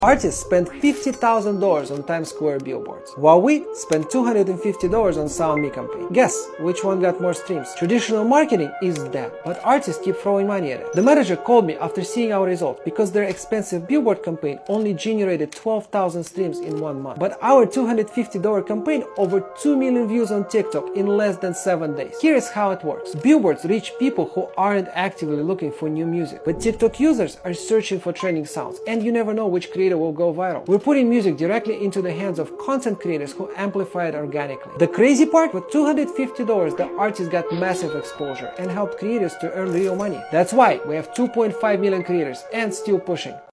Artists spent $50,000 on Times Square billboards, while we spent $250 on SoundMe campaign. Guess which one got more streams? Traditional marketing is dead, but artists keep throwing money at it. The manager called me after seeing our results because their expensive billboard campaign only generated 12,000 streams in 1 month. But our $250 campaign over 2 million views on TikTok in less than 7 days. Here's how it works. Billboards reach people who aren't actively looking for new music, but TikTok users are searching for trending sounds, and you never know which creator will go viral. We're putting music directly into the hands of content creators who amplify it organically. The crazy part, with $250, the artists got massive exposure and helped creators to earn real money. That's why we have 2.5 million creators and still pushing.